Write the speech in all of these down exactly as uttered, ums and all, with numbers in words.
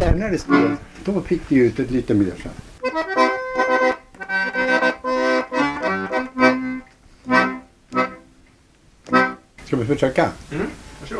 där när det spelade, då fick det ut ett lite mer sen. Ska vi försöka? Mm, varsågod.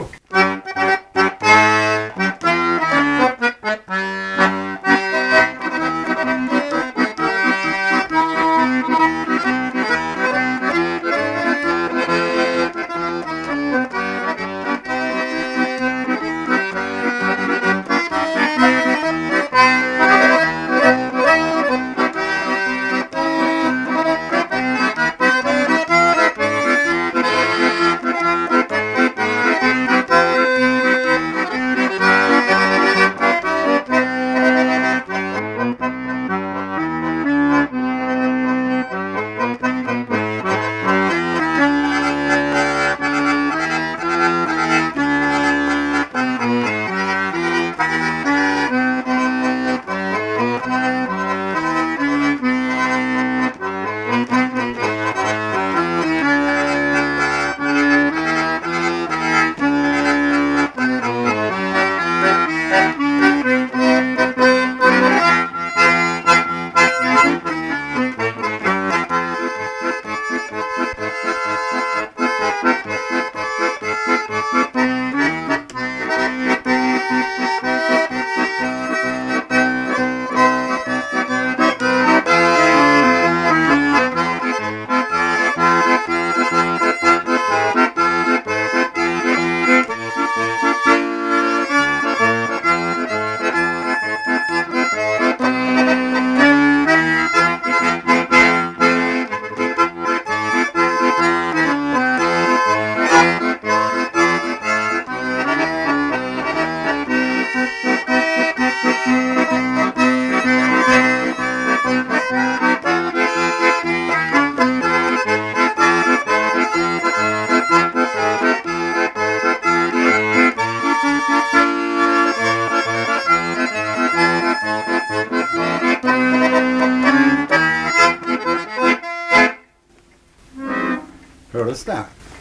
Hördes det?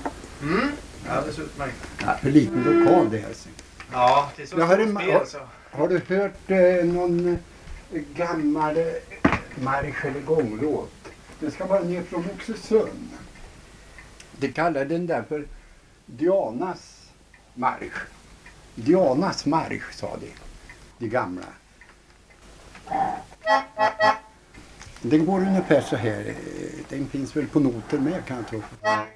Mm, alldeles utmärkt. Ja, för liten lokal det här. Ja, det är så Jag har, stort en, spel har, så. har du hört eh, någon eh, gammal eh, marsch eller gånglåt? Den ska vara ner från Oxelösund. Det kallar den där för Dianas marsch. Dianas marsch sa de, de gamla. Den går ungefär så här. Den finns väl på noter med kan jag tro.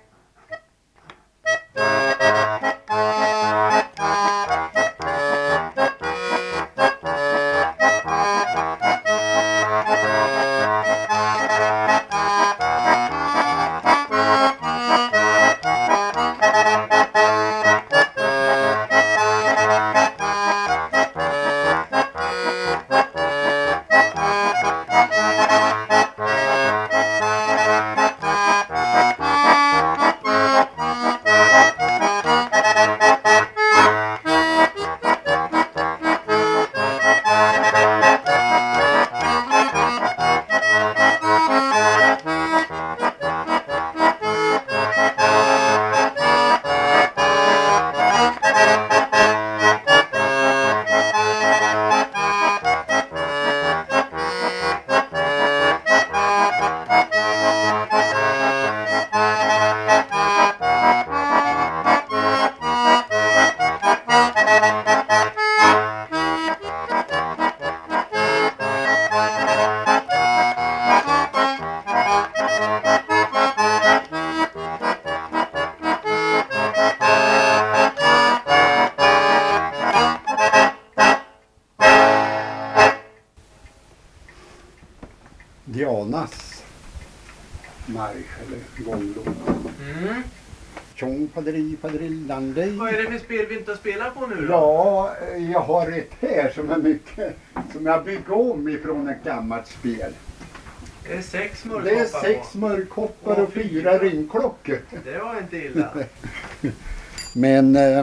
Dianas marsch eller gånglåt. Mm. Tjong padri padrillande. Vad är det för spel vi inte spelar på nu då? Ja, jag har ett här som är mycket som jag bygger om ifrån ett gammalt spel. Det är sex mörkkoppar. Det är sex mörkkoppar och fyra ringklockor. Det var inte illa. Men eh,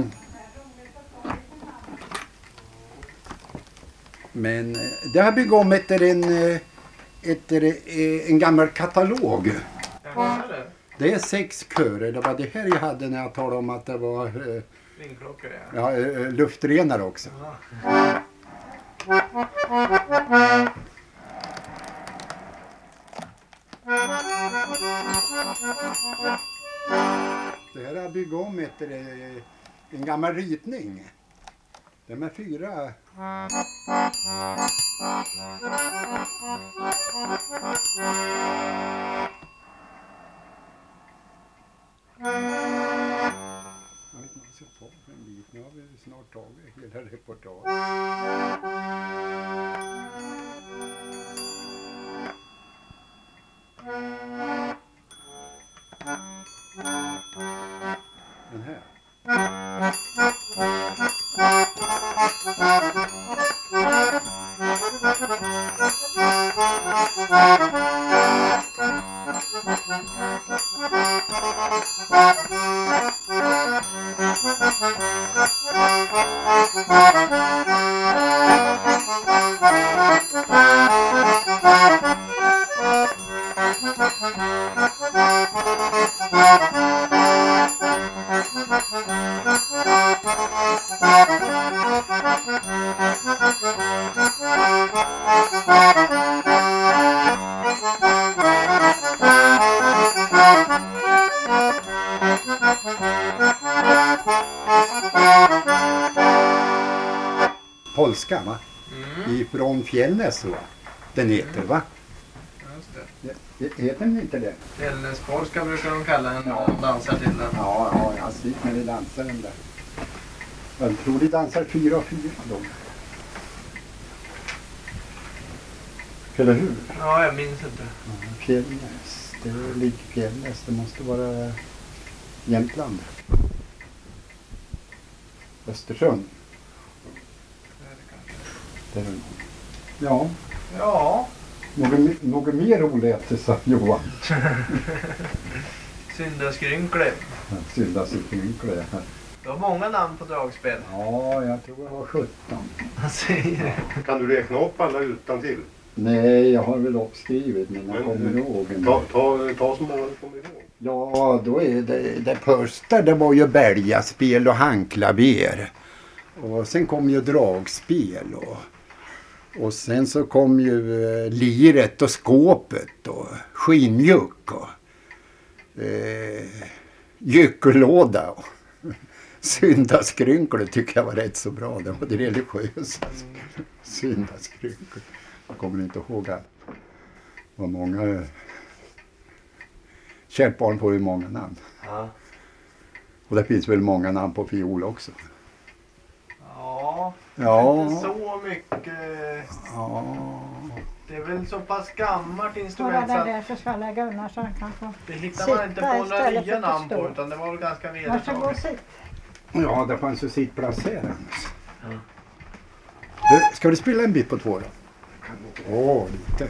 men det har byggt om efter en efter en gammal katalog. Jaha, det är sex körer. Det var det här jag hade när jag talade om att det var eh, ringklockor, ja. Ja, luftrenare också. Aha. Det här har byggt om efter eh, en gammal ritning. Det är med fyra. Jag vet inte vad jag ska ta för en bit. Nu har vi snart tagit hela reportaget. Den här. Polska, va? Mm. Ifrån Fjällnäs, va? Den heter, va? Just det. Det- Heter den inte det? Fjällnäspolska brukar de kalla den Ja. och dansar till den. Ja, ja, jag har sett när de dansar den där. Jag tror de dansar fyra och fyra då. Eller hur? Ja, jag minns inte. Ja, Fjällnäs, det ligger Fjällnäs, det måste vara Jämtland. Östersund. Det är det kanske. Det är det nog. Ja, Ja, något, me- något mer oläte, sa Johan. syndaskrynklor. Syndaskrynklor. Du har många namn på dragspel. Ja, jag tror jag var sjutton. Vad säger det? Kan du räkna upp alla utan till? Nej, jag har väl uppskrivit men jag Men, kommer ihåg. en Ta, del. ta, ta så många du kommer ihåg. Ja, då är det, det första det var ju bälgaspel och handklaver. Och sen kom ju dragspel och, och sen så kom ju eh, liret och skåpet och skinnjuck och eh, gyckellåda och syndaskrynklor tycker jag var rätt så bra. Det var det religiösa. Syndaskrynklor. Jag kommer inte ihåg allt. Det var många. Kärt barn får ju många namn. Ja. Och det finns väl många namn på fiol också. Ja, Ja. inte så mycket. Ja. Det är väl så pass gammalt Bara instrument så den att där så ska lägga undan så han kan få. det hittar man inte Sitta på några istället nya för namn på stå. utan det var väl ganska Varsågod vedertaget. sitt. Ja, det fanns ju sittplats här annars. Ja. Du, ska du spela en bit på två då? Åh, lite.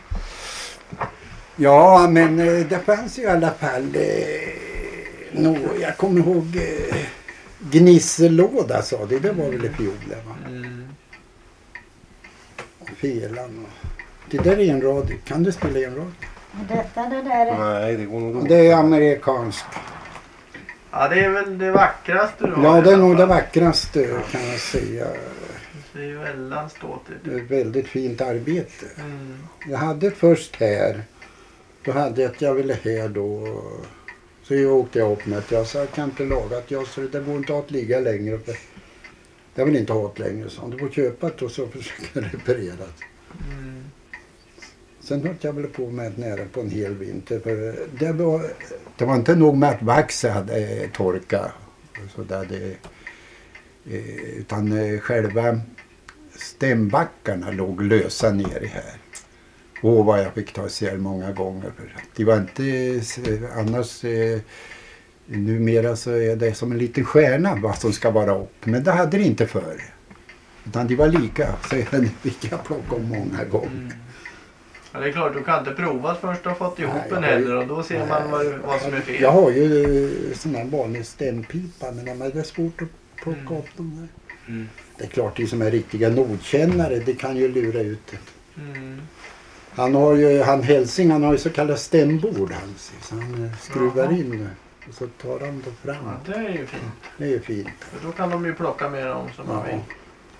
Ja, men eh, det fanns ju i alla fall eh, no, jag kommer ihåg eh, gnissellåda sa det. Det var väl i fiolen, va? Mm. Och felan och... Det där är en rad. Kan du spela i en rad? Detta det där är... Nej, det går nog dåligt. Det är amerikanskt. Ja, det är väl det vackraste då. Ja, i det är alla nog det fall. vackraste kan jag säga. Det är ju väldigt ståtligt. Det är ett väldigt fint arbete. Mm. Jag hade först här. Då hade jag att jag ville här då. Så jag åkte jag upp med att jag sa jag kan inte laga att jag så det går inte att ligga längre. För jag vill inte ha det längre. Så du får köpa det och så försöka reparera det. Mm. Sen höll jag väl på med nära på en hel vinter. För det var, det var inte nog med att vaxen hade torkat. Så där det, eh, utan eh, själva stämbackarna låg lösa nere här. Och vad jag fick ta sig många gånger. För det var inte eh, annars... Eh, numera så är det som en liten stjärna vad som ska vara upp. Men det hade det inte förr. Utan det var lika. Så den fick jag plocka om många gånger. Mm. Ja, det är klart, du kan inte prova först du har fått ihop Nej, jag en har ju- heller och då ser man vad, vad som är fel. Jag har ju eh, sån här vanlig stämpipa men det är svårt att plocka Mm. upp dem där. Mm. Det är klart, de som är riktiga notkännare, det kan ju lura ut det. Mm. Han har ju, han Hälsing, han har ju så kallat stämbord han, så han eh, skruvar Jaha. in och så tar han det fram. Ja, det är ju fint. Det är ju fint. För då kan de ju plocka med dem som man Ja. vill.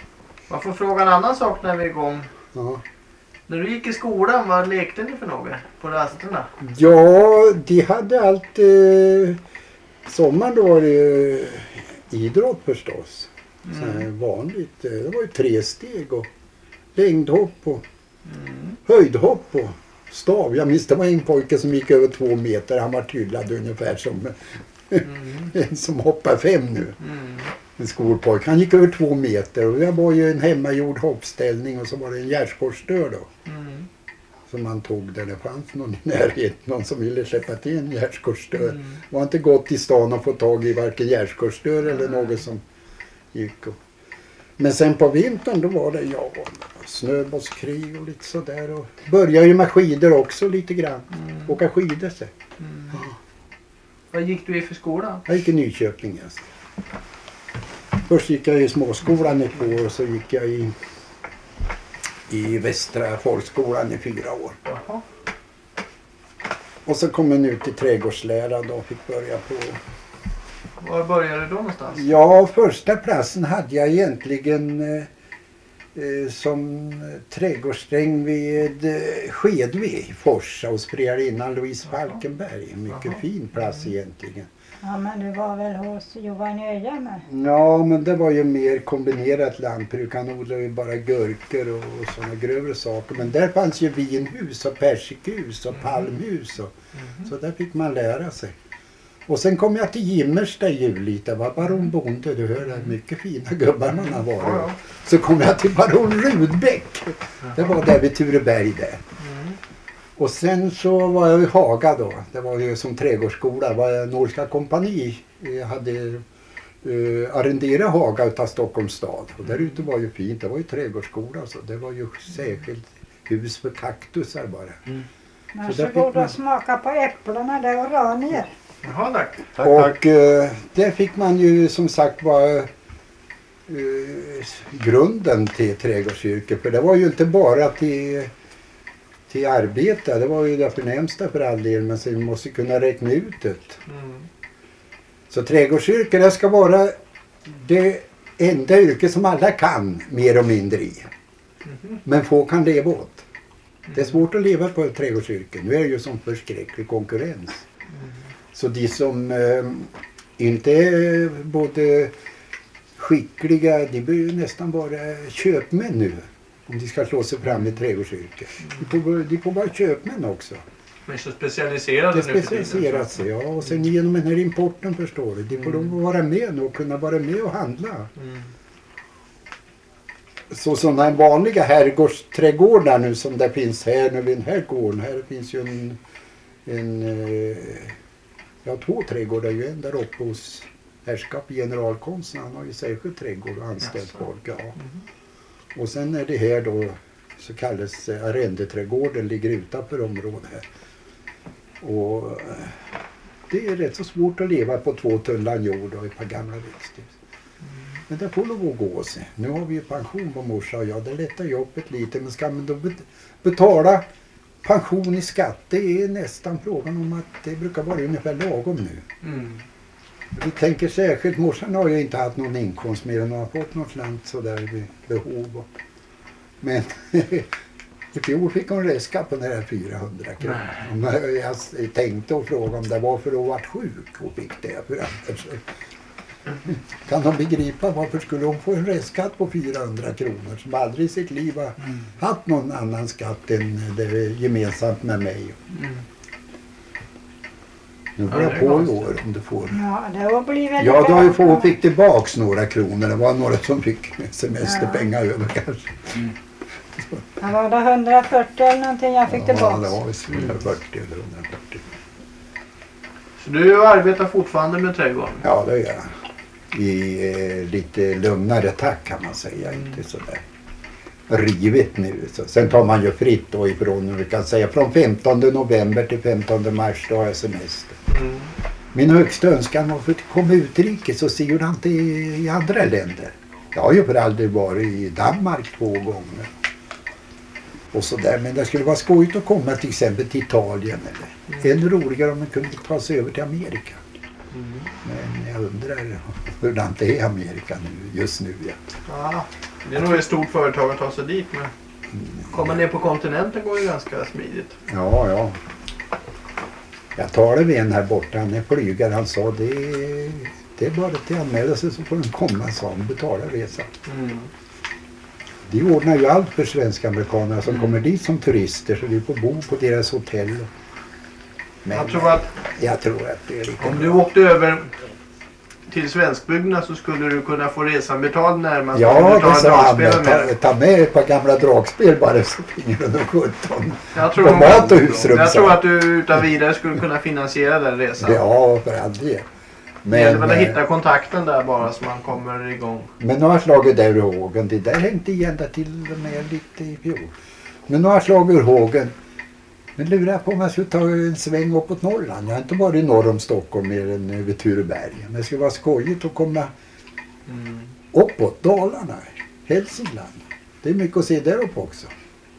Man får fråga en annan sak när vi är igång. Ja. När du gick i skolan, vad lekte ni för något på rasterna? Ja, de hade allt... Eh, sommaren då var det ju idrott förstås. Mm. Så här vanligt. Det var ju tre steg och längdhopp och mm. höjdhopp och stav. Jag minns det var en pojke som gick över två meter. Han var tyllad ungefär som mm. en som hoppar fem nu. Mm. En skolpojke. Han gick över två meter och det var ju en hemmagjord hoppställning och så var det en gärdsgårdsdörr då. Mm. Som man tog där det fanns någon i närheten. Någon som ville släppa till en gärdsgårdsdörr. Mm. Det var inte gott i stan att få tag i varken gärdsgårdsdörr mm. eller något som gick. Och... Men sen på vintern då var det ja, snöbollskrig och lite sådär. Och började ju med skidor också lite grann. Mm. Åka skidor sig. Mm. Ja. Vad gick du i för skola? Jag gick i Nyköping just. Först gick jag i småskolan ett år och så gick jag i, i Västra folkskolan i fyra år. Jaha. Och så kom jag ut till trädgårdslära och fick börja på... Var började du då någonstans? Ja, första platsen hade jag egentligen eh, eh, som trädgårdsdräng vid eh, Skedve i Forsa och spred innan Louise Falkenberg. En mycket Jaha. fin plats egentligen. Ja, men du var väl hos Johan Öja med? Ja, men det var ju mer kombinerat lantbruk. Han odlade ju bara gurkor och, och sådana grövre saker. Men där fanns ju vinhus och persikhus och palmhus. Och, mm. Så där fick man lära sig. Och sen kom jag till Gimmersta i Julita. Det var baron Bonde. Du hör där, mycket fina gubbar man har varit. Mm. Så kom jag till baron Rudbeck. Det var där vid Tureberg där. Mm. Och sen så var jag i Haga då. Det var ju som trädgårdsskola. Det var Norska kompani. Jag hade uh, arrenderat Haga utav Stockholms stad. Och där ute var ju fint. Det var ju trädgårdsskola. Så det var ju särskilt hus för kaktusar bara. Mm. Varsågod man... och smaka på äpplena där och ranier. Jaha, tack. tack, och tack. Uh, där fick man ju som sagt vara uh, grunden till trädgårdsyrket. För det var ju inte bara till... till arbete, det var ju det förnämsta för all del, men sen måste kunna räkna ut det. Mm. Så trädgårdsyrket, det ska vara det enda yrke som alla kan mer och mindre i. Mm. Men få kan leva åt. Mm. Det är svårt att leva på ett trädgårdsyrke. Nu är det ju som förskräcklig konkurrens. Mm. Så de som eh, inte är både skickliga, de blir ju nästan bara köpmän nu. Om de ska slå sig fram i trädgårdsyrket. De får, de får bara köpmän också. Men så specialiserade nu. Det specialiserat sig, ja. Och sen genom den här importen förstår du. De får mm. de vara med nu och kunna vara med och handla. Mm. Så sådana vanliga herrgårdsträdgårdar nu som det finns här nu vid den här gården. Här finns ju en, en ja, två trädgårdar ju. En där uppe hos härskap generalkonsten. Han har ju särskilt trädgård och anställt Jaså. folk, ja. Mm. Och sen är det här då så kallas arrendeträdgården, ligger utanför området här. Och det är rätt så svårt att leva på två tunnland jord och ett par gamla växthus. Mm. Men det får lov att gå sig. Nu har vi ju pension på morsa och jag, det lättar jobbet lite. Men ska man då betala pension i skatt, det är nästan frågan om att det brukar vara ungefär lagom nu. Mm. Vi tänker särskilt, morsan har ju inte haft någon inkomst mer än hon har fått något slant sådär vid behov. Men i fjol fick hon räska på den här fyrahundra kronor. Jag tänkte och fråga om det var för att hon var sjuk och fick det. För annars. Kan de begripa varför skulle hon få en restskatt på fyrahundra kronor som aldrig i sitt liv har mm. haft någon annan skatt än det gemensamt med mig. Mm. Nu får jag på i år om du får. Ja, det har blivit ja, då har ju få, fick tillbaks några kronor. Det var några som fick semesterpengar ja. över kanske. Mm. Ja, var det hundrafyrtio eller någonting jag fick ja, tillbaks? Ja, det var hundrafyrtio eller hundrafyrtio. Så du arbetar fortfarande med trädgården? Ja, det gör jag. I eh, lite lugnare takt kan man säga. Mm. Inte sådär rivigt nu. Så, sen tar man ju fritt då ifrån, vi kan säga, från femtonde november till femtonde mars, då har jag semester. Mm. Min högsta önskan var för att komma utrikes och se hur han inte i, i andra länder. Jag har ju för aldrig varit i Danmark två gånger. Och så där, men det skulle vara skojigt att komma till exempel till Italien eller mm. ännu roligare om man kunde ta sig över till Amerika. Mm. Men jag undrar hur det är i Amerika nu, just nu. Ja. Ja, det är nog ett stort företag att ta sig dit med. Komma ner på kontinenten går ju ganska smidigt. Ja, ja. Jag talade med en här borta, han är flygare, han sa det, det är bara att anmäla sig så får den komma, sa han, betala resan. Mm. De ordnar ju allt för svenska amerikaner som Mm. kommer dit som turister, så vi får bo på deras hotell. Men Jag tror att jag tror att det är lite om du åkte över till svenskbygderna så skulle du kunna få resan betald när man Ja, skulle det betala sa han. dragspelen Ta, med. ta med ett par gamla dragspel bara så fick du sjutton. Jag tror, på nog mat och att- husrum, jag sa tror han. att du utan vidare skulle kunna finansiera den resan. Ja, för all del. Det gäller väl att eh, hitta kontakten där bara så man kommer igång. Men nu har jag slagit där ur hågen. Det där hängde igen där till och med lite i fjol. Men nu har jag slagit ur hågen. Men lurar på om jag skulle ta en sväng uppåt Norrland. Jag har inte varit norr om Stockholm mer än över Tureberg. Men det skulle vara skojigt att komma Mm. uppåt Dalarna, Hälsingland. Det är mycket att se där uppe också.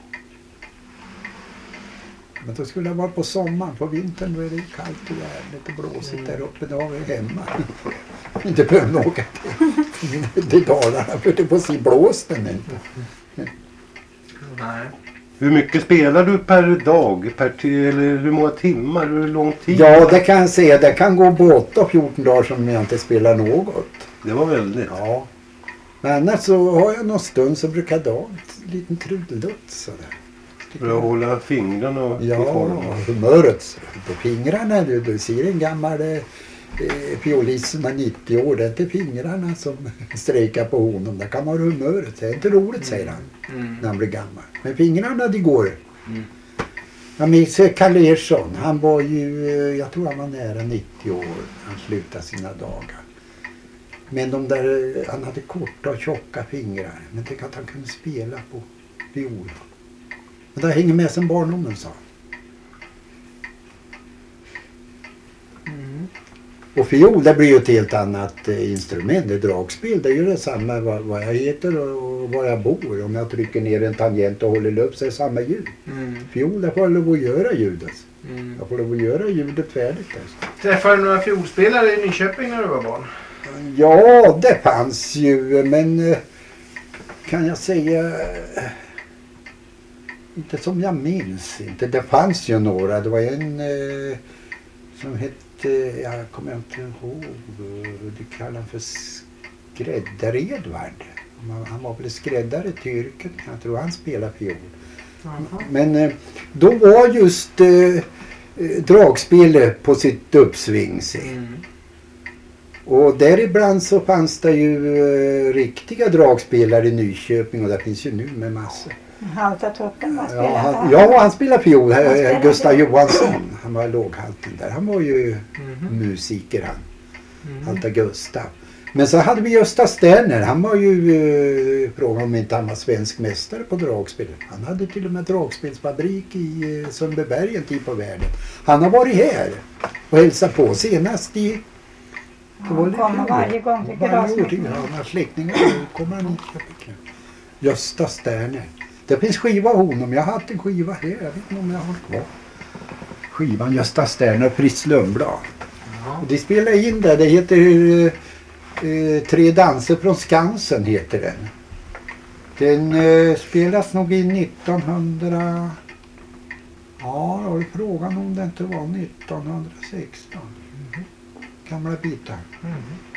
Men då skulle jag vara på sommaren. På vintern då är det kallt och jävligt och blåsigt där uppe. Då har vi hemma. Inte behöver åka till, till Dalarna för det får se blåsten inte. Nej. Hur mycket spelar du per dag? Per t- eller hur många timmar? Hur lång tid? Ja, det kan jag säga. Det kan gå på åtta fjorton dagar som jag inte spelar något. Det var väldigt. Ja. Men annars så har jag någon stund så brukar jag ha en liten trudelutt sådär. För att hålla fingrarna i Ja, form. humöret på fingrarna. Du, du ser en gammal eh, fiolist som är nittio år. Det är inte fingrarna som strejkar på honom. Det kan vara humöret. Det är inte roligt, säger han, Mm. när han blir gammal. Men fingrarna, det går. Mm. Jag minns Kalle Ersson. Han var ju, eh, jag tror han var nära nittio år. Han slutade sina dagar. Men de där, eh, han hade korta och tjocka fingrar. Men tänk att han kunde spela på fiol. Men det hänger med sen barndomen, sa han. Mm. Och fiol, det blir ju ett helt annat eh, instrument. Det dragspel, det är ju detsamma vad, vad jag heter och, och var jag bor. Om jag trycker ner en tangent och håller upp så är det samma ljud. Mm. Fiol, det får jag lov att göra ljudet. Mm. Jag får lov att göra ljudet färdigt. Alltså. Träffade du några fiolspelare i Nyköping när du var barn? Ja, det fanns ju, men eh, kan jag säga, eh, inte som jag minns inte. Det fanns ju några. Det var en eh, som hette, jag kommer inte ihåg, det kallar han för Skräddar-Edvard. Han- Han var väl skräddare till yrket, jag tror han spelade fiol. Men eh, då var just eh, eh, dragspelet på sitt uppsving. sig. Mm. Och däribland så fanns det ju eh, riktiga dragspelare i Nyköping och det finns ju nu med massor. Halta toppen var Ja, spelat han, där. ja, han spelade fiol, Han eh, spelade Gustav fiol. Johansson. Han var låghalten där. Han var ju Mhm. musiker han, Mm. Alta Gustav. Men så hade vi Gösta Sterner. Han var ju, eh, frågan om inte han var svensk mästare på dragspel. Han hade till och med dragspelsfabrik i eh, Sundbyberg en tid på världen. Han har varit här och hälsat på senast i... det var Han lite kommer roligt. varje gång till Varje år till glasmässan. han har släktingar och kommer han hit. Gösta Sterner. Det finns skiva av honom. Jag har haft en skiva här. Jag vet inte om jag har kvar. Skivan Gösta Sterner och Fritz Lundblad. Ja. Och de spelar in där. Det heter eh, eh, Tre danser från Skansen heter den. Den eh, spelas nog i nittonhundra... Ja, jag har frågan om det inte var nittonhundrasexton. Gamla bitar. Mm.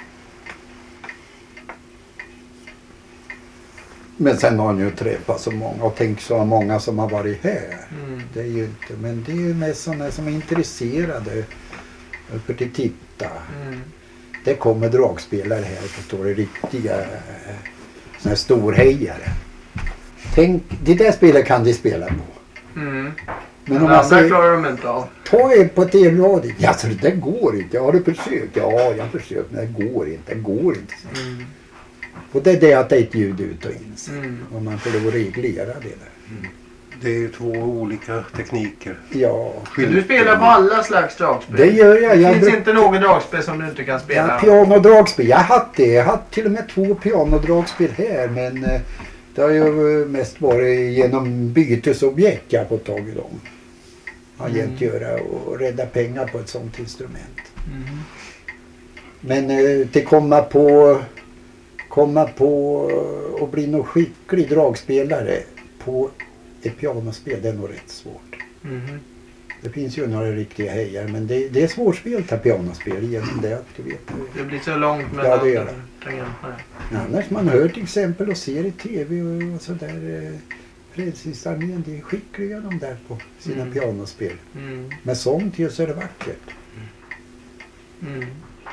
Men sen har han ju träffat så många och tänk så många som har varit här. Mm. Det är ju inte, men det är mest sådana som är intresserade för att titta. Mm. Det kommer dragspelare här, förstår du, riktiga eh, såna här storhejare. Tänk, det där spelet kan de spela på. Mm. Men Men om andra man säger, klarar de inte av. ta en på tv-radio. Ja, så det där går inte. Jag har du försökt? Ja, jag har försökt, men det går inte. Det går inte. Mm. Och det är det att det är ett ljud ut och in. Mm. Och man får lov att reglera det där. Det är ju två olika tekniker. Ja, Men du spelar på alla slags dragspel. det gör jag. Det jag finns bruk- inte något dragspel som du inte kan spela. Ja, pianodragspel. Jag har haft det. Jag har haft till och med två pianodragspel här. Men eh, det har ju mest varit genom bytesobjekt jag har fått tag i dem. Har Mm. hjälpt göra och rädda pengar på ett sånt instrument. Mm. Men eh, till komma på komma på och bli någon skicklig dragspelare på ett pianospel, det är nog rätt svårt. Mhm. Det finns ju några riktiga hejar, men det, det är svårspelat här pianospel genom det att du vet. Det blir så långt mellan Ja, det gör det. tangenterna. Annars man hör till exempel och ser i tv och, och sådär. Eh, Frälsningsarmén, de är skickliga de där på sina Mm. pianospel. Mm. Med sång till så är det vackert. Mm.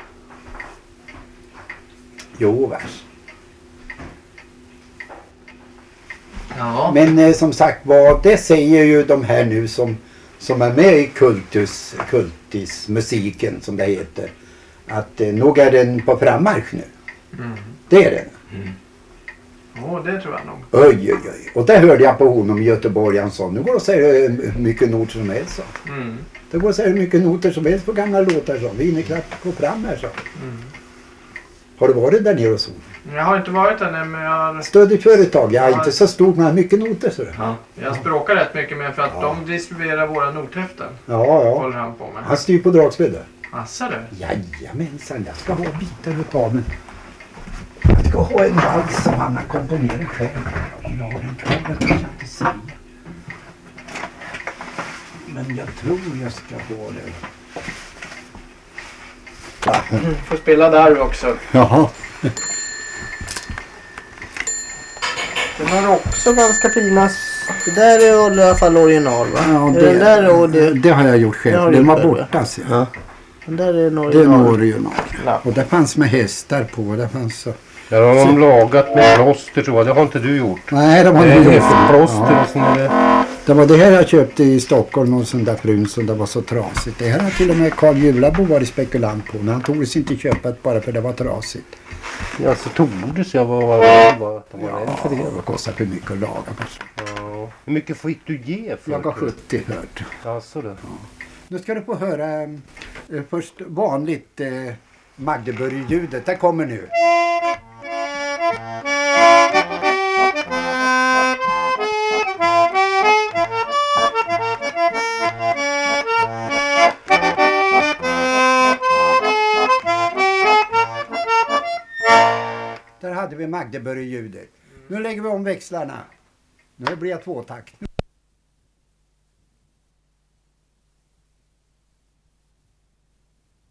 Jo, vers. Ja. Men eh, som sagt vad det säger ju de här nu som, som är med i kultus, kultismusiken som det heter. Att eh, nog är den på frammarsch nu. Mm. Det är den. Åh, det tror jag nog. Oj, oj, oj. Och det hörde jag på honom i Göteborg. Han sa, nu går det att säga hur mycket noter som helst. Så. Mm. Det går att säga hur mycket noter som helst på gamla låtar. Så. Vi är knappt gå fram här. Så. Mm. Har du varit där nere och så? Jag har inte varit där nu, men jag har, Stödigt företag. Jag är Ja. inte så stort, men jag har mycket noter. Så. ja, jag språkar rätt mycket med för att Ja. de distribuerar våra nothäften. Ja, ja. Håller han på med. Han styr på dragspel där. Assar du? Jajamensan, jag ska ha bitar utav den. Jag ska ha en vals som han har komponerat själv. Jag har en kvar, det kan jag inte säga. Men jag tror jag ska ha det. Mm. Får spela där också. Jaha. Den har också ganska fina... Det där är i alla fall original, va? Ja, Är det, den där och det, det har jag gjort själv. Det har du Den var gjort själv, borta. Så. ja. Den där är en Det är original. nog original. Ja. Och det fanns med hästar på. Det fanns så. Där har de lagat med plåster tror jag. Det har inte du gjort. Nej, de har Det är inte gjort. hästplåster Ja. och sån där. Det var det här jag köpte i Stockholm, någon sån där brun som det var så trasigt. Det här har till och med Carl Julabo varit spekulant på. Men han tog det inte köpa det bara för det var trasigt. Ja, så tog det så jag var var rädd var att de var rädd för det. det kostar för mycket att laga. Ja. Hur mycket fick du ge för Jag gav det? sjuttio hört. Alltså det. Nu ska du få höra eh, först vanligt eh, Magdeburg-ljudet. Det kommer nu. Där hade vi Magdeburg-ljudet. Nu lägger vi om växlarna. Nu blir jag tvåtakt.